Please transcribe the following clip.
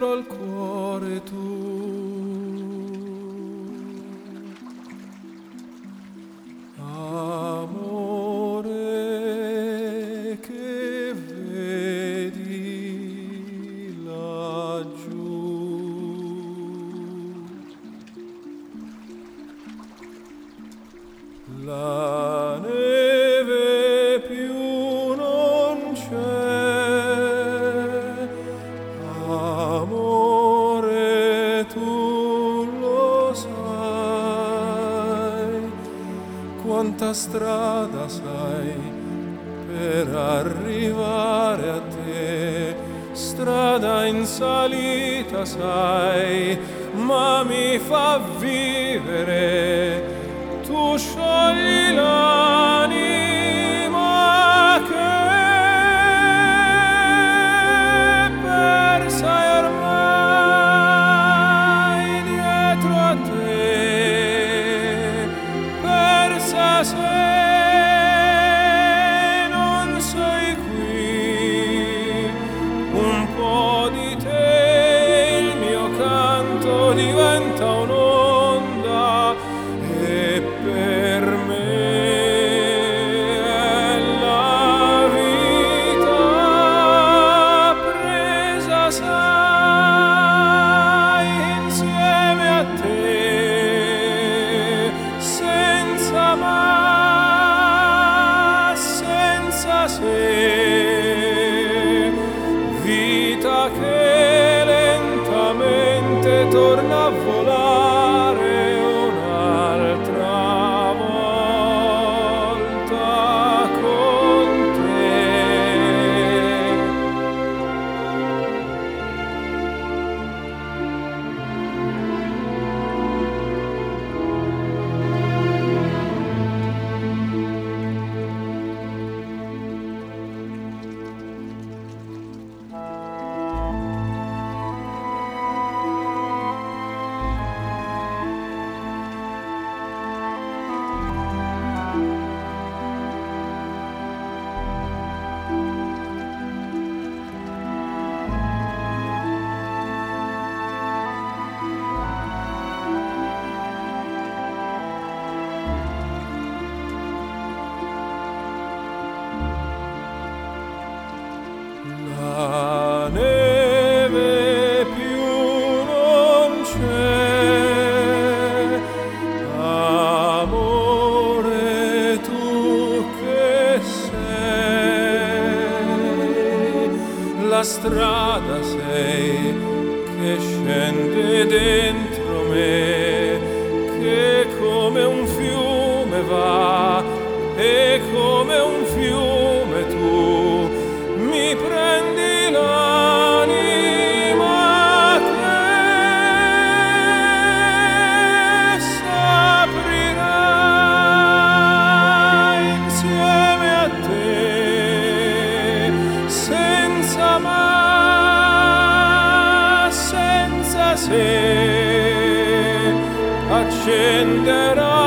dentro al cuore tu. Amore che vedi laggiù, la neve più non c'è, amore tu lo sai, quanta strada sai per arrivare a te, strada in salita sai, ma mi fa vivere. Tu sciogli l'anima che persa è ormai dietro a te, persa se non sei qui. Un po' di te, il mio canto diventa un'onda, e per me è la vita presa, sai, insieme a te, senza ma, senza se, vita che lentamente torna a volare un'altra volta con te. La neve più non c'è, amore tu che sei, la strada sei che scende dentro me, che come un fiume va, e come un fiume tu mi prendi l'anima che s'aprirà insieme a te, senza ma, senza se, accenderà